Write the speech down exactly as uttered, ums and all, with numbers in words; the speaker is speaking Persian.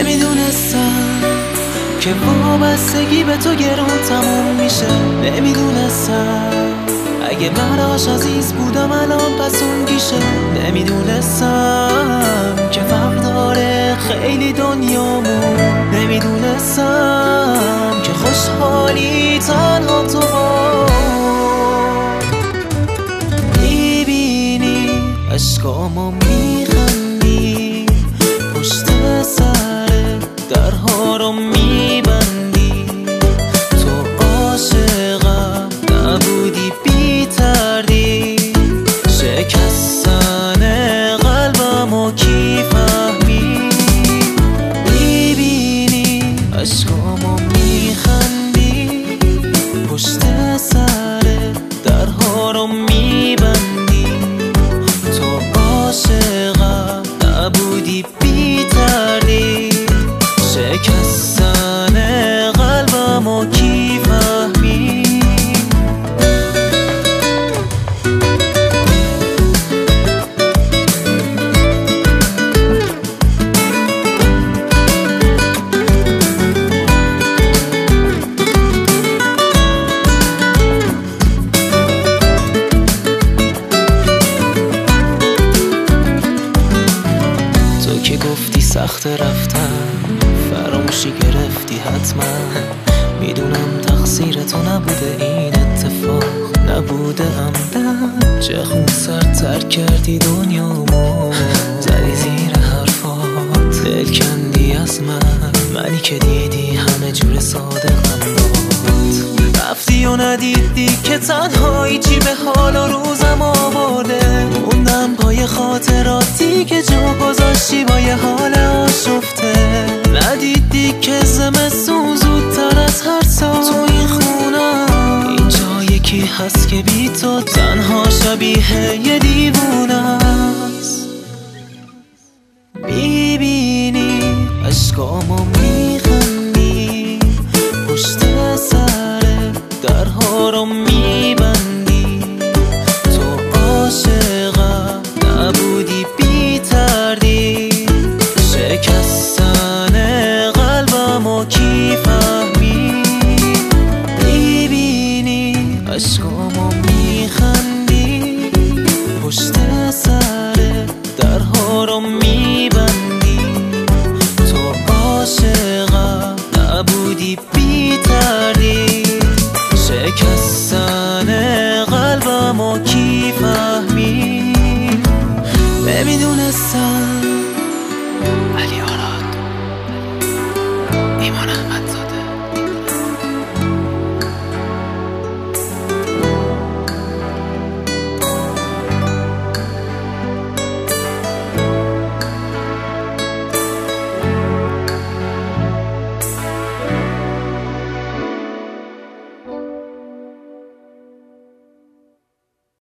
نمیدونستم که وابستگی به تو گرون تموم میشه. نمیدونستم اگه براش عزیز بودم الان پس اون گیشه. نمیدونستم که فرق داره خیلی دنیامون. نمیدونستم که خوشحالی تنها تو میبینی عشقامو میخندی، پشت سر درها رو میبندی. تو عاشقم نبودی بی تردید، شکستن قلبمو کی فهمید. میبینی عشقامو میخندی، پشت سر درها رو میبندی. تو عاشقم نبودی بی تردید، شکستن قلبمو کی فهمید. تو که گفتی سخت رفتن، فراموشی گرفتی حتما. میدونم تقصیر تو نبوده این اتفاق، نبوده عمدن. چه خون سر ترک کردی دنیامو، زدی زیر حرفات، دل کندی از من. منی که دیدی همه جور صادقم باد، رفتی و ندیدی که تنهایی چی به حال و روزم آورده. موندم پای خاطراتی که جا گذاشتی با یه حال آشفته. ندیدی که زمستون زودتر از هر سال تو این خونم، اینجا یکی هست که بی تو تنها شبیه یه دیوونه است. میبینی عشقامو میخندی، پشت سر درها رو میبندی. تو عاشقم نبودی بی تردید، شکستن قلبمو کی فهمید. میبینی عشقامو میخندی، پشت سر درها رو میبندی. تو عاشقم نبودی بی تردید، شکستن قلبمو کی فهمید. نمیدونستم